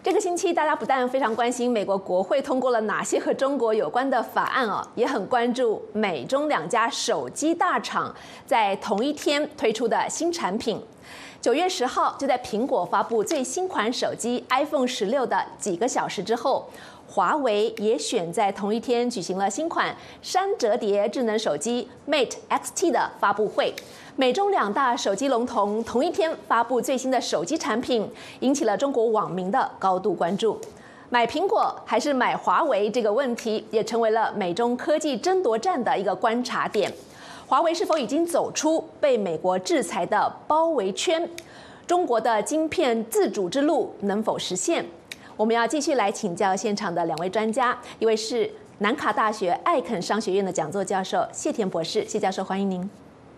这个星期，大家不但非常关心美国国会通过了哪些和中国有关的法案哦，也很关注美中两家手机大厂在同一天推出的新产品。9月10号，就在苹果发布最新款手机 iPhone 16的几个小时之后，华为也选在同一天举行了新款山折叠智能手机 Mate XT 的发布会。美中两大手机龙头同一天发布最新的手机产品，引起了中国网民的高度关注。买苹果还是买华为这个问题，也成为了美中科技争夺战的一个观察点。华为是否已经走出被美国制裁的包围圈？中国的晶片自主之路能否实现？我们要继续来请教现场的两位专家，一位是南卡大学艾肯商学院的讲座教授谢田博士，谢教授欢迎您。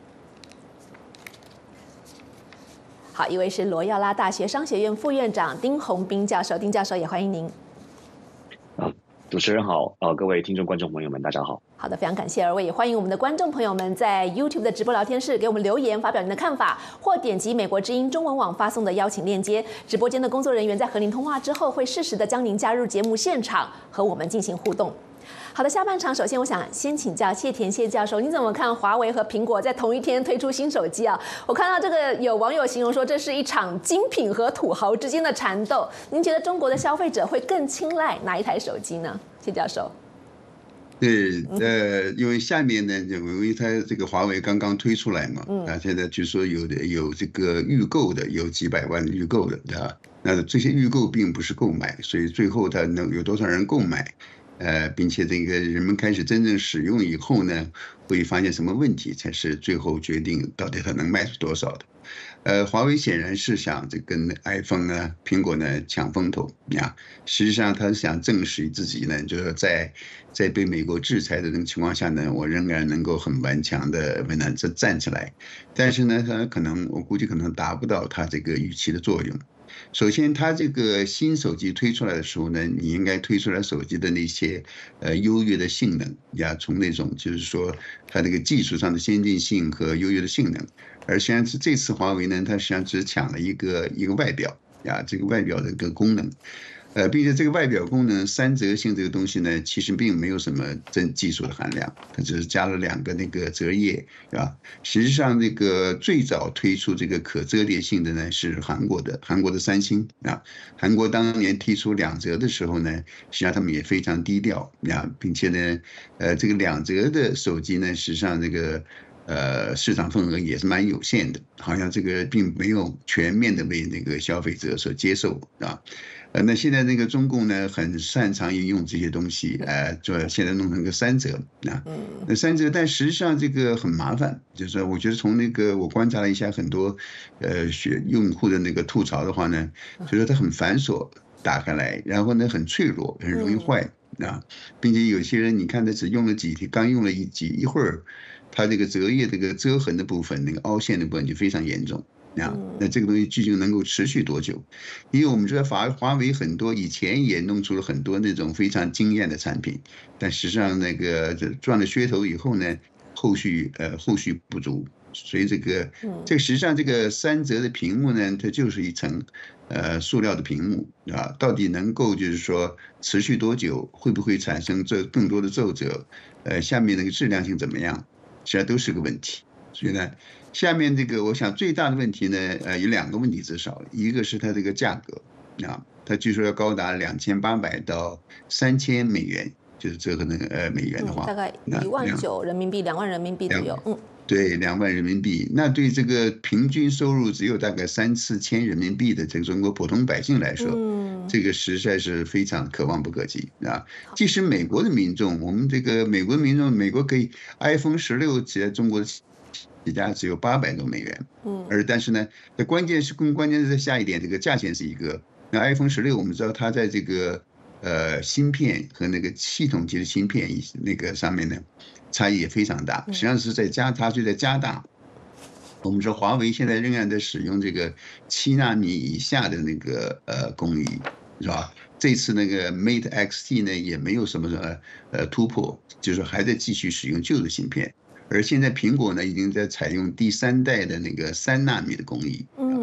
好，一位是罗耀拉大学商学院副院长丁宏斌教授，丁教授也欢迎您。 主持人好，各位听众观众朋友们，大家好。 好的，非常感谢二位，也欢迎我们的观众朋友们在 YouTube 的直播聊天室给我们留言，发表您的看法，或点击美国之音中文网发送的邀请链接。直播间的工作人员在和您通话之后，会适时的将您加入节目现场，和我们进行互动。好的，下半场首先我想先请教谢田谢教授，你怎么看华为和苹果在同一天推出新手机啊？我看到这个有网友形容说这是一场精品和土豪之间的缠斗，您觉得中国的消费者会更青睐哪一台手机呢？谢教授。 对，因为下面呢，因为它这个华为刚刚推出来嘛，现在据说有这个预购的，有几百万预购的，对吧？那这些预购并不是购买，所以最后它能有多少人购买？并且这个人们开始真正使用以后呢，会发现什么问题，才是最后决定到底它能卖出多少的。华为显然是想这跟 iPhone 呢、苹果呢抢风头呀。实际上，他想证实自己呢，就是在被美国制裁的这种情况下呢，我仍然能够很顽强的站起来。但是呢，他我估计可能达不到他这个预期的作用。首先，它这个新手机推出来的时候呢，你应该推出来手机的那些优越的性能呀，从那种就是说它这个技术上的先进性和优越的性能。而实际上是这次华为呢，它实际上只抢了一个外表呀，这个外表的一个功能。并且这个外表功能三折性这个东西呢，其实并没有什么真技术的含量，它只是加了2个那个折页，是吧？实际上，这个最早推出这个可折叠性的呢是韩国的三星啊。韩国当年提出2折的时候呢，实际上他们也非常低调啊，并且呢，这个2折的手机呢，实际上这个。市场份额也是蛮有限的，好像这个并没有全面的为那个消费者所接受啊。那现在那个中共呢，很擅长于用这些东西，现在弄成个3折啊。那3折，但实际上这个很麻烦，就是我觉得从那个我观察了一下很多用户的那个吐槽的话呢，就说它很繁琐，打开来，然后呢很脆弱，很容易坏啊，并且有些人你看他只用了几天，刚用了一会儿。它这个折页这个遮痕的部分，那个凹陷的部分就非常严重啊。那这个东西究竟能够持续多久？因为我们知道华为很多以前也弄出了很多那种非常惊艳的产品，但实际上那个赚了噱头以后呢，后续不足，所以这个实际上这个3折的屏幕呢，它就是一层塑料的屏幕啊，到底能够就是说持续多久，会不会产生更多的皱褶？下面那个质量性怎么样？实际上都是个问题，所以呢，下面这个我想最大的问题呢，有2个问题至少，一个是它这个价格啊，它据说要高达2800到3000美元，就是折合那个美元的话， 大概19000人民币，2万人民币左右， 对，2万人民币，那对这个平均收入只有大概3、4千人民币的这个中国普通百姓来说，这个实在是非常可望不可及啊！即使美国的民众，我们这个美国民众，美国可以 iPhone 16在中国的起价只有800多美元，但是呢，关键是在下一点，这个价钱是一个。那 iPhone 16我们知道它在这个芯片和那个系统级的芯片那个上面呢，差异也非常大，实际上是它就在加大。我们说华为现在仍然在使用这个7纳米以下的那个工艺，是吧？这次那个 Mate XT 呢也没有什么突破，就是还在继续使用旧的芯片。而现在苹果呢已经在采用第3代的那个3纳米的工艺，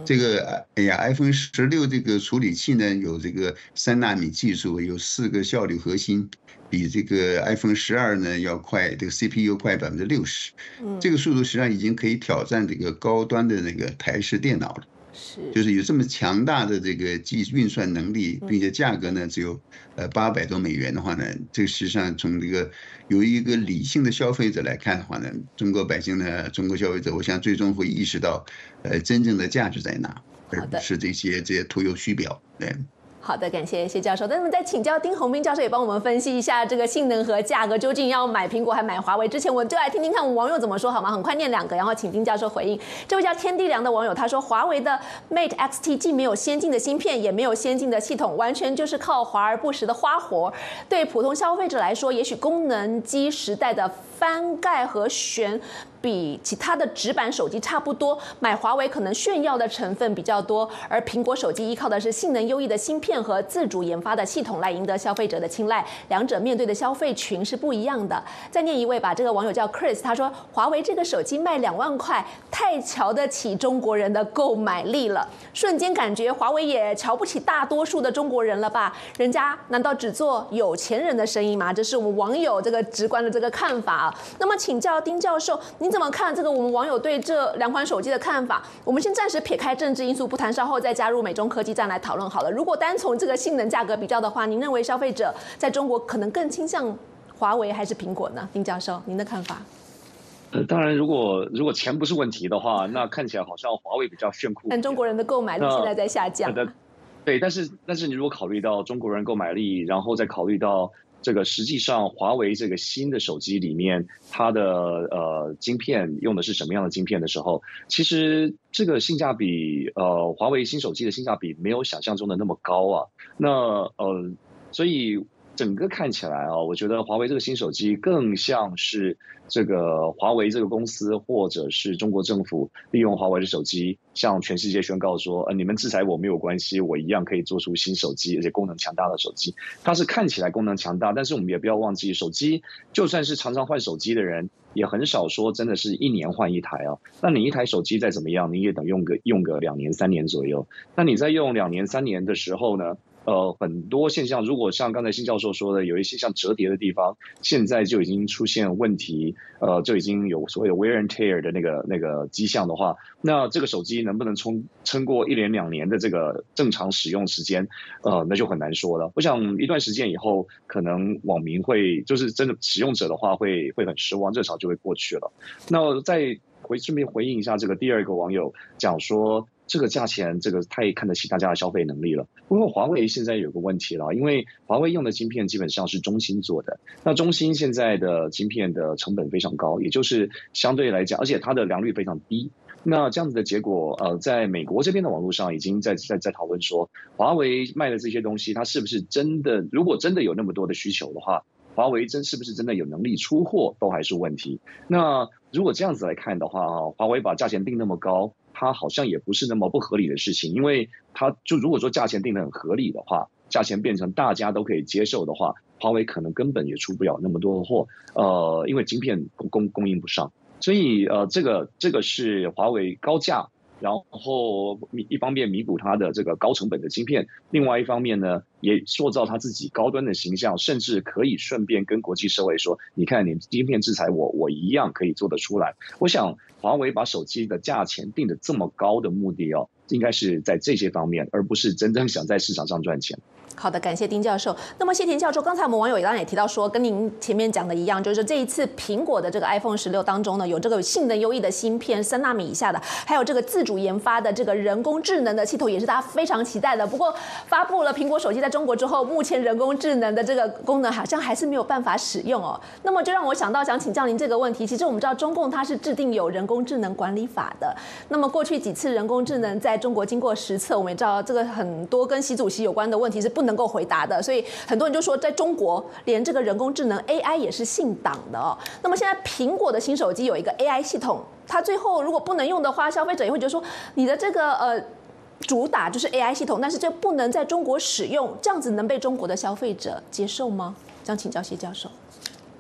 这个iPhone 16这个处理器呢，有这个3纳米技术，有4个效率核心，比这个 iPhone 12呢要快，这个 CPU 快60%。这个速度实际上已经可以挑战这个高端的那个台式电脑了。就是有这么强大的这个运算能力，并且价格呢只有$800多的话呢，这个实际上从这个由一个理性的消费者来看的话呢，中国百姓呢，中国消费者，我想最终会意识到，真正的价值在哪，而不是这些徒有虚表。对。 好的，感谢谢教授。那么在请教丁宏斌教授也帮我们分析一下这个性能和价格，究竟要买苹果还买华为之前，我们就来听听看我们网友怎么说好吗？很快念2个，然后请丁教授回应。这位叫天地良的网友他说，华为的 Mate XT 既没有先进的芯片，也没有先进的系统，完全就是靠华而不实的花活。对普通消费者来说，也许功能机时代的翻盖和旋比其他的直板手机差不多，买华为可能炫耀的成分比较多，而苹果手机依靠的是性能优异的芯片和自主研发的系统来赢得消费者的青睐，两者面对的消费群是不一样的。再念一位吧，这个网友叫 Chris， 他说华为这个手机卖2万块，太瞧得起中国人的购买力了，瞬间感觉华为也瞧不起大多数的中国人了吧？人家难道只做有钱人的生意吗？这是我们网友这个直观的这个看法啊。那么请教丁教授，您怎么看这个我们网友对这2款手机的看法？我们先暂时撇开政治因素不谈，稍后再加入美中科技战来讨论好了。如果单从这个性能价格比较的话，您认为消费者在中国可能更倾向华为还是苹果呢？丁教授，您的看法？ 当然，如果钱不是问题的话，那看起来好像华为比较炫酷。 但中国人的购买力现在在下降。 对，但是你如果考虑到中国人购买力，然后再考虑到这个实际上华为这个新的手机里面，它的晶片用的是什么样的晶片的时候，其实这个性价比华为新手机的性价比没有想象中的那么高啊。那所以整个看起来啊，我觉得华为这个新手机更像是这个华为这个公司或者是中国政府利用华为的手机向全世界宣告说，你们制裁我没有关系，我一样可以做出新手机，而且功能强大的手机。它是看起来功能强大，但是我们也不要忘记，手机就算是常常换手机的人，也很少说真的是1年换一台啊。那你一台手机再怎么样，你也等用个2年3年左右。那你在用2年3年的时候呢？很多现象，如果像刚才辛教授说的，有一些像折叠的地方，现在就已经出现问题，就已经有所谓的 wear and tear 的那个迹象的话，那这个手机能不能撑过1年2年的这个正常使用时间，那就很难说了。我想一段时间以后，可能网民会就是真的使用者的话会很失望，热潮就会过去了。那再顺便回应一下这个第2个网友讲说，这个价钱，这个太看得起大家的消费能力了。不过华为现在有个问题了，因为华为用的晶片基本上是中芯做的，那中芯现在的晶片的成本非常高，也就是相对来讲，而且它的良率非常低。那这样子的结果，在美国这边的网络上已经在讨论说，华为卖的这些东西，它是不是真的？如果真的有那么多的需求的话，华为是不是真的有能力出货，都还是问题。那如果这样子来看的话，华为把价钱定那么高，它好像也不是那么不合理的事情，因为它就如果说价钱定得很合理的话，价钱变成大家都可以接受的话，华为可能根本也出不了那么多的货，因为晶片供应不上，所以这个是华为高价。然后一方面弥补它的这个高成本的晶片，另外一方面呢，也塑造它自己高端的形象，甚至可以顺便跟国际社会说，你看你晶片制裁我一样可以做得出来。我想华为把手机的价钱定得这么高的目的应该是在这些方面，而不是真正想在市场上赚钱。 好的，感谢丁教授。那么谢田教授，刚才我们网友当然也提到说，跟您前面讲的一样，就是这一次苹果的这个 iPhone 16当中呢，有这个性能优异的芯片，3纳米以下的，还有这个自主研发的这个人工智能的系统，也是大家非常期待的。不过发布了苹果手机在中国之后，目前人工智能的这个功能好像还是没有办法使用哦。那么就让我想请教您这个问题。其实我们知道中共它是制定有人工智能管理法的。那么过去几次人工智能在中国经过实测，我们也知道这个很多跟习主席有关的问题是不能够回答的，所以很多人就说，在中国连这个人工智能 AI 也是姓党的哦。那么现在苹果的新手机有一个 AI 系统，它最后如果不能用的话，消费者也会觉得说，你的这个主打就是 AI 系统，但是这不能在中国使用，这样子能被中国的消费者接受吗？这样请教谢教授。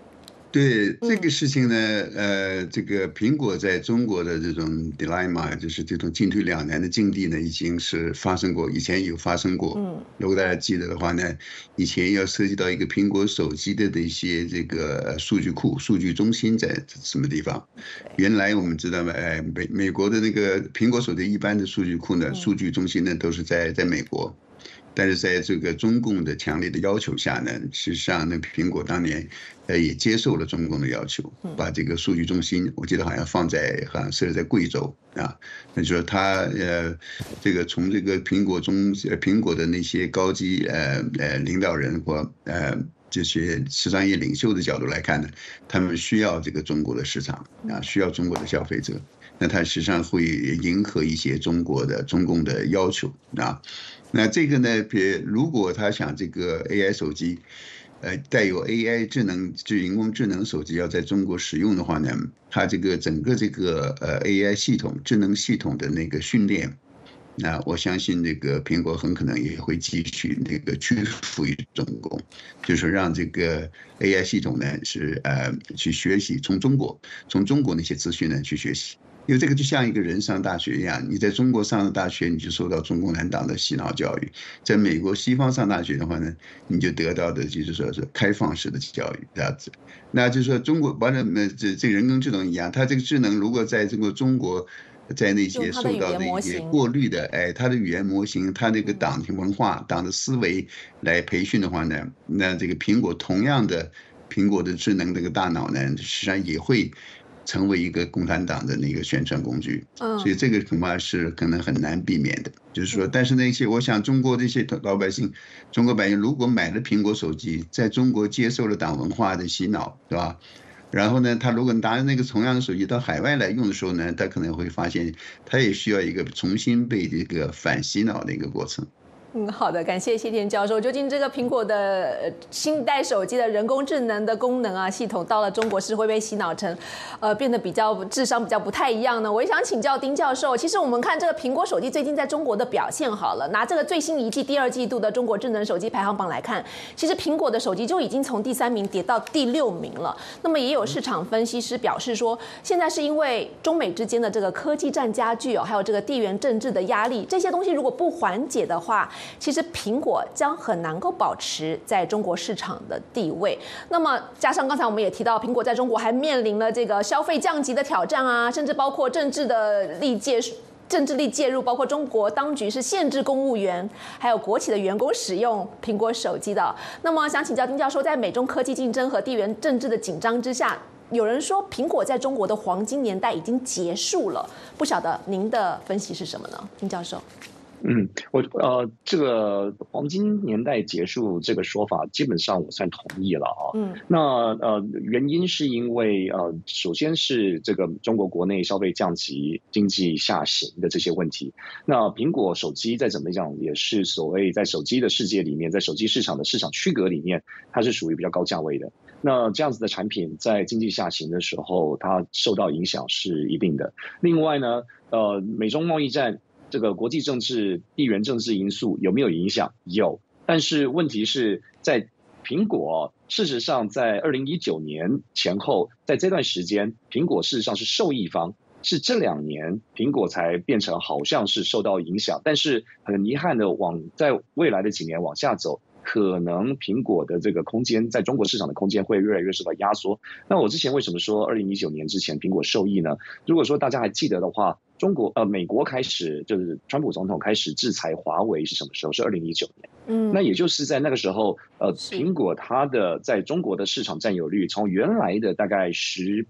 对这个事情呢，这个苹果在中国的这种 dilemma， 就是这种进退两难的境地呢，已经是发生过，以前有发生过。如果大家记得的话呢，以前要涉及到一个苹果手机的一些这个数据库、数据中心在什么地方。原来我们知道嘛，美国的那个苹果手机一般的数据库呢，数据中心呢都是在美国。但是在这个中共的强烈的要求下呢，实际上呢，苹果当年也接受了中共的要求，把这个数据中心，我记得好像设在贵州啊，那就是说他这个从这个苹果的那些高级领导人或这些商业领袖的角度来看呢，他们需要这个中国的市场啊，需要中国的消费者，那他实际上会迎合一些中共的要求啊。那这个呢，如果他想这个 AI 手机，带有 AI 人工智能手机要在中国使用的话呢，它这个整个这个AI 系统、智能系统的那个训练，那我相信这个苹果很可能也会继续那个屈服于中共，就是让这个 AI 系统呢是去学习从中国那些资讯呢去学习。因为这个就像一个人上大学一样，你在中国上了大学，你就受到中共产党的洗脑教育；在美国西方上大学的话呢，你就得到的就是说是开放式的教育这样子。那就是说中国完了，这人工智能一样，它这个智能如果在这个中国，在那些受到那些过滤的，它的语言模型，它那个党的文化、党的思维来培训的话呢，那这个苹果的智能这个大脑呢，实际上也会成为一个共产党的那个宣传工具，所以这个恐怕是可能很难避免的。就是说，但是那些我想中国这些老百姓，中国百姓如果买了苹果手机，在中国接受了党文化的洗脑，是吧？然后呢，他如果拿着那个同样的手机到海外来用的时候呢，他可能会发现，他也需要一个重新被这个反洗脑的一个过程。 好的，感谢谢田教授。究竟这个苹果的新一代手机的人工智能的功能啊，系统到了中国是会被洗脑成，变得智商比较不太一样呢？我也想请教丁教授。其实我们看这个苹果手机最近在中国的表现好了，拿这个最新一季第2季度的中国智能手机排行榜来看，其实苹果的手机就已经从第3名跌到第6名了。那么也有市场分析师表示说，现在是因为中美之间的这个科技战加剧还有这个地缘政治的压力，这些东西如果不缓解的话，其实苹果将很难够保持在中国市场的地位。那么加上刚才我们也提到，苹果在中国还面临了这个消费降级的挑战啊，甚至包括政治力介入，包括中国当局是限制公务员还有国企的员工使用苹果手机的。那么想请教丁教授，在美中科技竞争和地缘政治的紧张之下，有人说苹果在中国的黄金年代已经结束了，不晓得您的分析是什么呢，丁教授？ 这个黄金年代结束这个说法，基本上我算同意了啊。那原因是因为首先是这个中国国内消费降级、经济下行的这些问题。那苹果手机再怎么讲，也是所谓在手机的世界里面，在手机市场的市场区隔里面，它是属于比较高价位的。那这样子的产品在经济下行的时候，它受到影响是一定的。另外呢，美中贸易战。这个国际政治、地缘政治因素有没有影响？有，但是问题是在苹果，事实上在2019年前后，在这段时间，苹果事实上是受益方，是这2年苹果才变成好像是受到影响，但是很遗憾的在未来的几年往下走。可能苹果的这个空间在中国市场的空间会越来越受到压缩。那我之前为什么说2019年之前苹果受益呢？如果说大家还记得的话，美国开始就是川普总统开始制裁华为是什么时候？是2019年。那也就是在那个时候，苹果它的在中国的市场占有率从原来的大概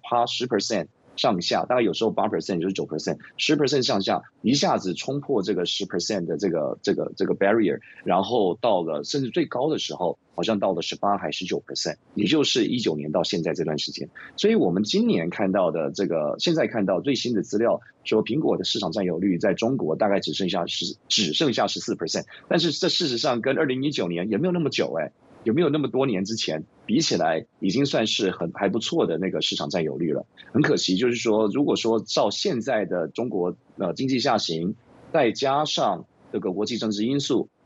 10% 上下，大概有时候8%，就是9%，10% 上下，一下子冲破这个10% 的这个 barrier， 然后到了甚至最高的时候，好像到了18还是19%，也就是19年到现在这段时间。所以我们今年看到的现在看到最新的资料说，苹果的市场占有率在中国大概只剩下14%，但是这事实上跟2019年也没有那么久有没有那么多年之前比起来，已经算是还不错的那个市场占有率了。很可惜，就是说，如果说照现在的中国经济下行，再加上这个国际政治因素，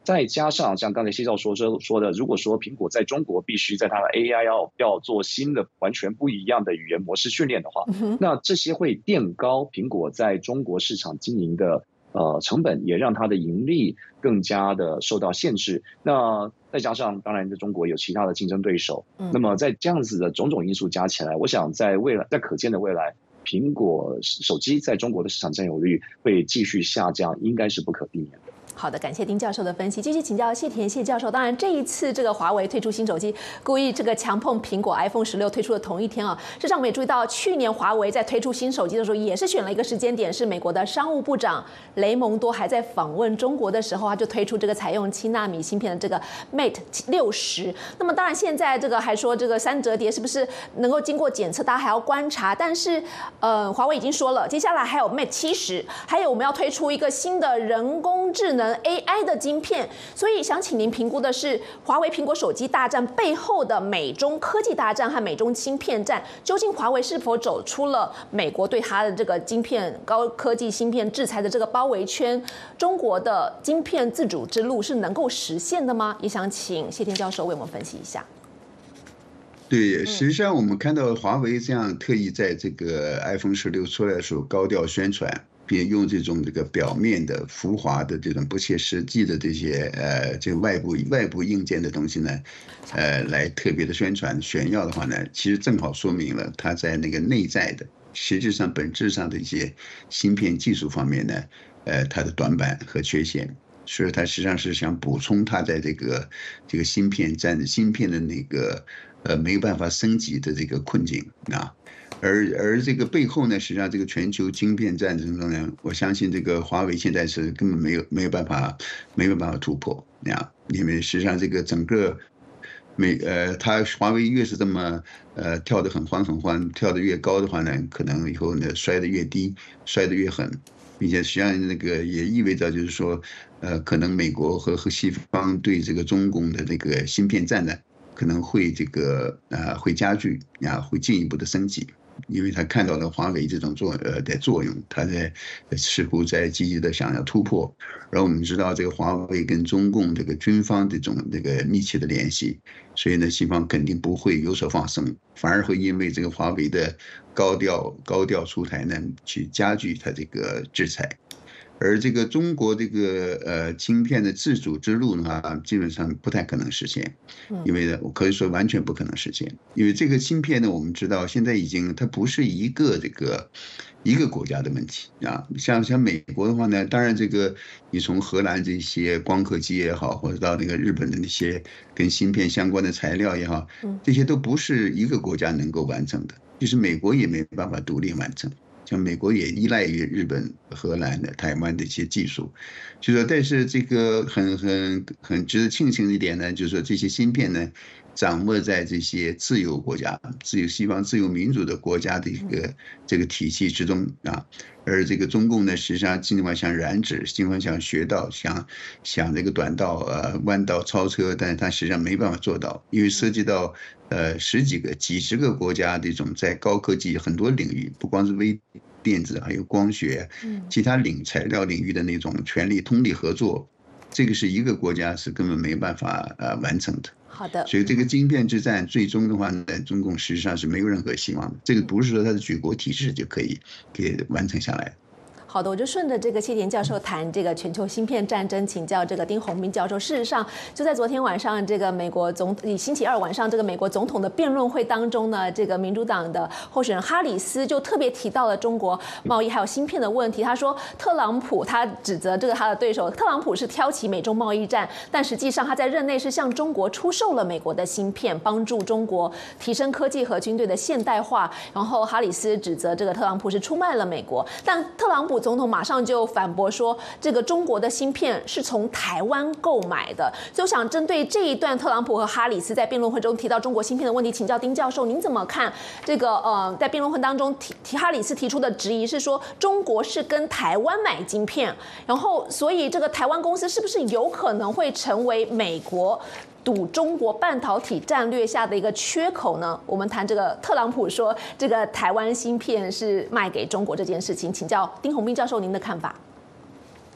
再加上像刚才谢教授说的，如果说苹果在中国必须在它的 AI 要做新的完全不一样的语言模式训练的话，那这些会垫高苹果在中国市场经营的成本，也让它的盈利更加的受到限制。那再加上当然在中国有其他的竞争对手，那么在这样子的种种因素加起来，我想在可见的未来，苹果手机在中国的市场占有率会继续下降，应该是不可避免的。 好的，感谢丁教授的分析。继续请教谢田谢教授。当然，这一次这个华为推出新手机，故意这个强碰苹果 iPhone 16推出的同一天啊。事实上，我们也注意到，去年华为在推出新手机的时候，也是选了一个时间点，是美国的商务部长雷蒙多还在访问中国的时候，他就推出这个采用7纳米芯片的这个 Mate 60。那么，当然现在这个还说这个3折叠是不是能够经过检测，大家还要观察。但是，华为已经说了，接下来还有 Mate 70，还有我们要推出一个新的人工智能 AI 的晶片，所以想请您评估的是，华为苹果手机大战背后的美中科技大战和美中芯片战，究竟华为是否走出了美国对它的这个晶片高科技芯片制裁的这个包围圈？中国的晶片自主之路是能够实现的吗？也想请谢天教授为我们分析一下。 对，实际上我们看到华为这样特意在这个 iPhone 16出来的时候高调宣传，并用这种这个表面的浮华的这种不切实际的这些这个外部硬件的东西呢，来特别的宣传炫耀的话呢，其实正好说明了它在那个内在的实质上本质上的一些芯片技术方面呢，它的短板和缺陷。所以它实际上是想补充它在这个芯片的那个没有办法升级的这个困境啊。而这个背后呢，实际上这个全球晶片战争中呢，我相信这个华为现在是根本没有办法突破啊，因为实际上这个整个它华为越是这么跳得很欢，跳得越高的话呢，可能以后呢摔得越低，摔得越狠，并且实际上那个也意味着就是说，可能美国和西方对这个中共的这个芯片战呢，可能会会加剧啊，会进一步的升级。因为他看到了华为这种的作用，他似乎在积极的想要突破。然后我们知道这个华为跟中共这个军方这个密切的联系，所以呢，西方肯定不会有所放松，反而会因为这个华为的高调出台呢，去加剧它这个制裁。而这个中国这个芯片的自主之路呢，基本上不太可能实现，因为呢，我可以说完全不可能实现。因为这个芯片呢，我们知道现在它不是一个国家的问题啊。像美国的话呢，当然这个你从荷兰这些光刻机也好，或者到那个日本的那些跟芯片相关的材料也好，这些都不是一个国家能够完成的，就是美国也没办法独立完成。像美国也依赖于日本、荷兰的、台湾的一些技术，就说，但是这个很值得庆幸的一点呢，就是说这些芯片呢，掌握在这些自由国家、西方自由民主的国家的这个体系之中啊。而这个中共呢，实际上尽管想染指，尽管想学道，想这个短道弯道超车，但是它实际上没办法做到，因为涉及到几十个国家这种在高科技很多领域，不光是微电子，还有光学，其他材料领域的那种全力通力合作，这个是一个国家是根本没办法完成的。 好的， 所以这个晶片之战最终的话呢，中共实际上是没有任何希望的。这个不是说它的举国体制就可以给完成下来。 好的，我就顺着这个谢田教授谈这个全球芯片战争，请教这个丁宏斌教授。事实上，就在昨天晚上，这个星期二晚上，这个美国总统的辩论会当中呢，这个民主党的候选人哈里斯就特别提到了中国贸易还有芯片的问题。他说，特朗普他指责他的对手，特朗普是挑起美中贸易战，但实际上他在任内是向中国出售了美国的芯片，帮助中国提升科技和军队的现代化。然后哈里斯指责这个特朗普是出卖了美国，但特朗普总统马上就反驳说，这个中国的芯片是从台湾购买的。所以我想针对这一段特朗普和哈里斯在辩论会中提到中国芯片的问题，请教丁教授，您怎么看这个在辩论会当中哈里斯提出的质疑是说，中国是跟台湾买晶片，然后所以这个台湾公司是不是有可能会成为美国赌中国半导体战略下的一个缺口呢？我们谈这个特朗普说这个台湾芯片是卖给中国这件事情，请教丁宏斌教授您的看法。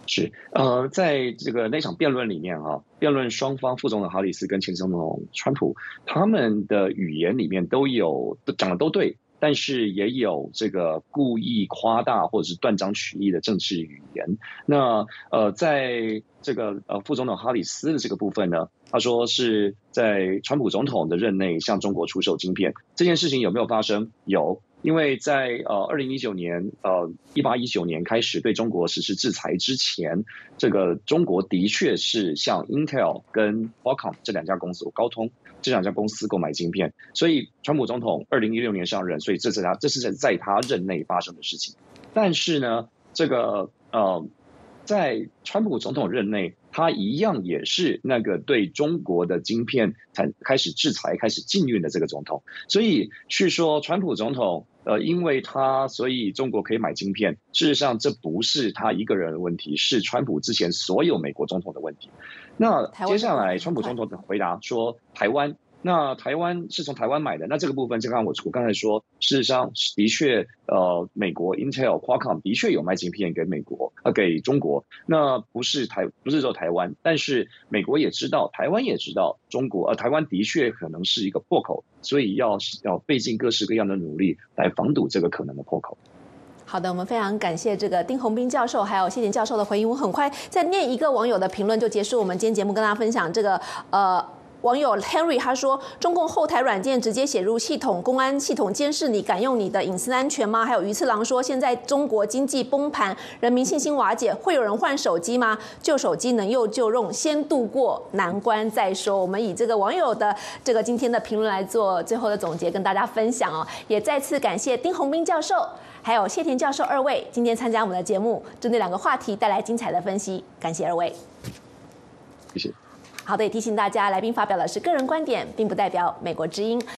是，在这个那场辩论里面啊，辩论双方副总统哈里斯跟前总统川普，他们的语言里面都讲的都对，但是也有这个故意夸大或者是断章取义的政治语言。那在这个副总统哈里斯的这个部分呢，他说是在川普总统的任内向中国出售晶片，这件事情有没有发生？有。因为在2019年18、19年开始对中国实施制裁之前，这个中国的确是向 Intel 跟 Qualcomm 这两家公司，高通这两家公司购买晶片，所以川普总统2016年上任，所以这是在他任内发生的事情。但是呢，这个在川普总统任内，他一样也是那个对中国的晶片开始制裁、开始禁运的这个总统，所以去说川普总统因为他所以中国可以买晶片，事实上这不是他一个人的问题，是川普之前所有美国总统的问题。那接下来川普总统的回答说台湾。那台湾是从台湾买的，那这个部分就刚刚我刚才说，事实上的确，美国 Intel、Qualcomm 的确有卖晶片给美国，给中国，那不是只有台湾，但是美国也知道，台湾也知道，台湾的确可能是一个破口，所以要费尽各式各样的努力来防堵这个可能的破口。 好的，我们非常感谢这个丁宏斌教授还有谢田教授的回应。我很快再念一个网友的评论就结束我们今天节目，跟大家分享这个网友 Henry 他说，中共后台软件直接写入系统，公安系统监视你，敢用你的隐私安全吗？还有鱼次郎说，现在中国经济崩盘，人民信心瓦解，会有人换手机吗？旧手机能用就用，先度过难关再说。我们以这个网友的这个今天的评论来做最后的总结，跟大家分享哦。也再次感谢丁宏斌教授还有谢田教授二位今天参加我们的节目，针对两个话题带来精彩的分析，感谢二位。 谢谢。 好的，也提醒大家，来宾发表的是个人观点，并不代表美国之音。